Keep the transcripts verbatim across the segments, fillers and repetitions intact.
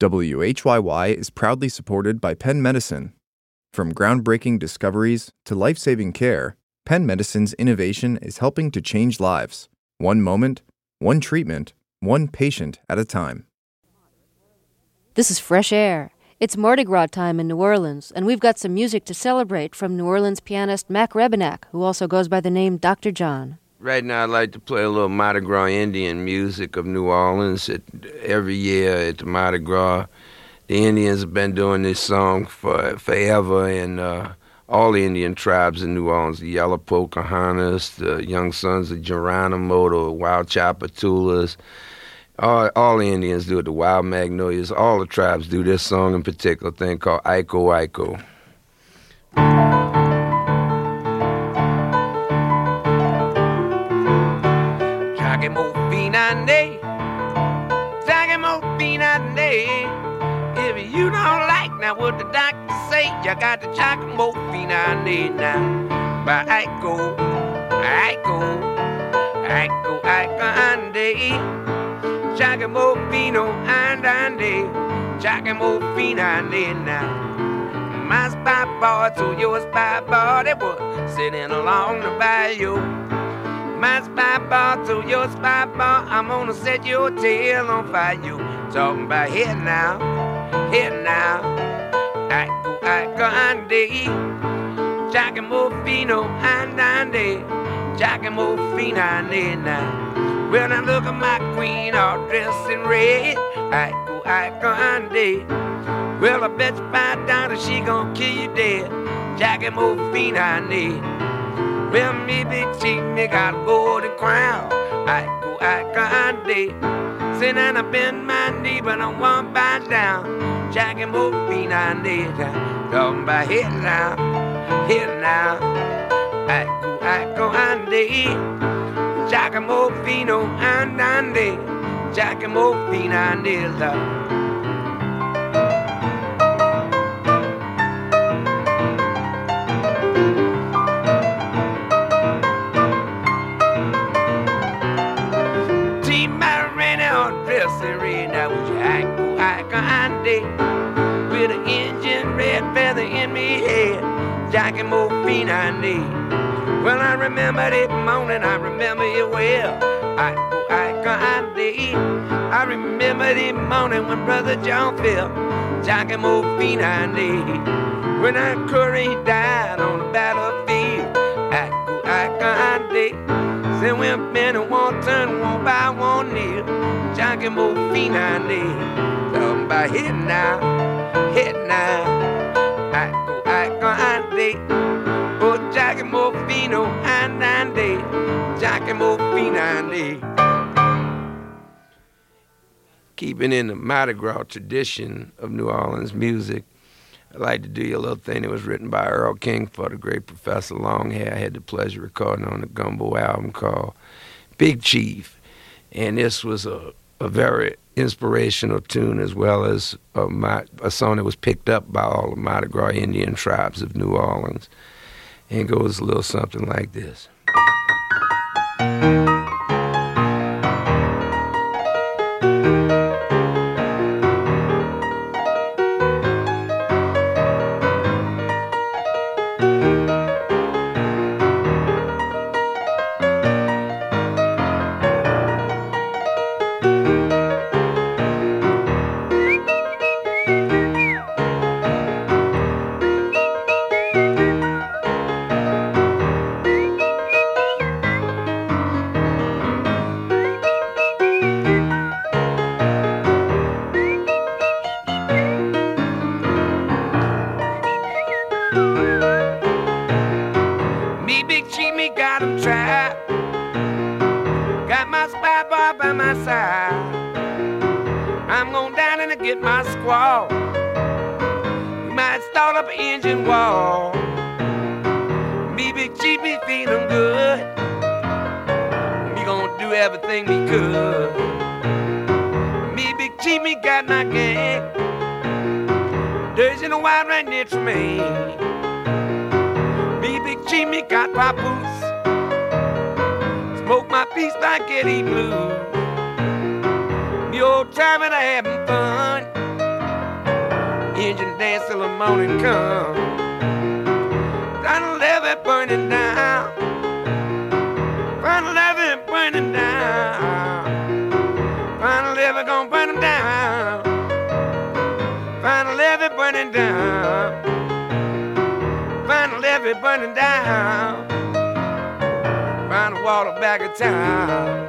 W H Y Y is proudly supported by Penn Medicine. From groundbreaking discoveries to life-saving care, Penn Medicine's innovation is helping to change lives, one moment, one treatment, one patient at a time. This is Fresh Air. It's Mardi Gras time in New Orleans, and we've got some music to celebrate from New Orleans pianist Mac Rebenak, who also goes by the name Doctor John. Right now, I'd like to play a little Mardi Gras Indian music of New Orleans. It, every year at the Mardi Gras, the Indians have been doing this song for forever, and uh, all the Indian tribes in New Orleans, the Yellow Pocahontas, the Young Sons of Geronimo, the Wild Chapatulas, all, all the Indians do it, the Wild Magnolias, all the tribes do this song in particular thing called Aiko Aiko. Chakemo Finande, Chakemo Finande. If you don't like now what the doctor say, you got to Chakemo Finande now. But Aiko, Aiko, Aiko, Aiko, Ande. Chakemo Fino, Andande, Chakemo Finande now. My spy boy to your spy boy, they was sitting along the bayou. My spy ball to your spy ball, I'm gonna set your tail on fire. You talking about here now, here now. Aiko, aiko, ande. Chakemo fino, andande. Chakemo finande now. Well, now look at my queen all dressed in red. Aiko, aiko, ande. Well, I bet you five dollars she gon' kill you dead. Chakemo finande. Well, me big chief, me got a golden crown. I go, I can't day. Say that I bend my knee, but I won't bow down. Jackin' more feet on day. Talking about here now, here now. I go, I go, on day. Jackin' more feet on day. Jackin' more feet on day, love. With an engine red feather in me head, Jackie Mofinande. Well, I remember that morning, I remember it well. I go, I go, I remember that morning when Brother John fell, Jackie Mofinande. When our Curry died on the battlefield, I go, I go, Say when men and one turn, one by one near, Jackie Mofinande. Talking about hit now, hit now. I go, I go, ande. Oh, Jackie Mofino, andande. Jackie Mofinande. Keeping in the Mardi Gras tradition of New Orleans music, I'd like to do you a little thing that was written by Earl King for the great Professor Longhair. I had the pleasure of recording on the Gumbo album called Big Chief. And this was a, a very inspirational tune, as well as a, a song that was picked up by all the Mardi Gras Indian tribes of New Orleans. And it goes a little something like this. dance till the morning come. Find a levee burning down. Find a levee burning down. Find a levee gonna burn them down. Find a levee burning down. Find a levee burning down. Find the water back in town.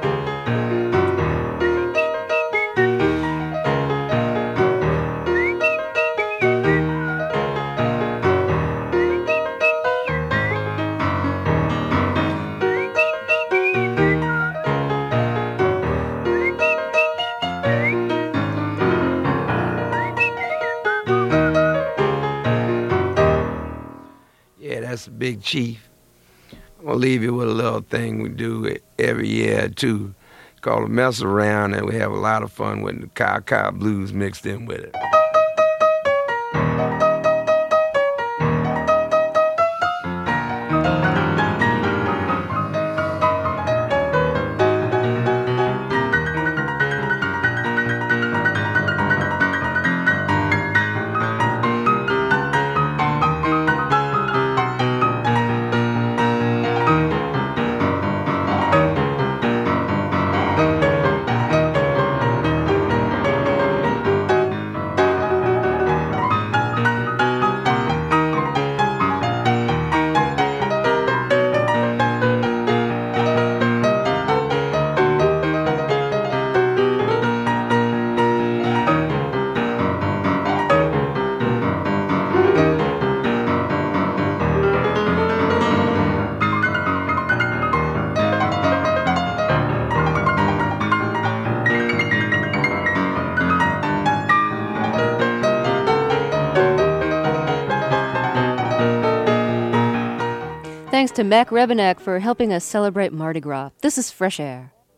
Yeah, that's the Big Chief. I'm gonna leave you with a little thing we do every year too, called a mess around, and we have a lot of fun with the cow cow blues mixed in with it. Thanks to Mac Rebenak for helping us celebrate Mardi Gras. This is Fresh Air.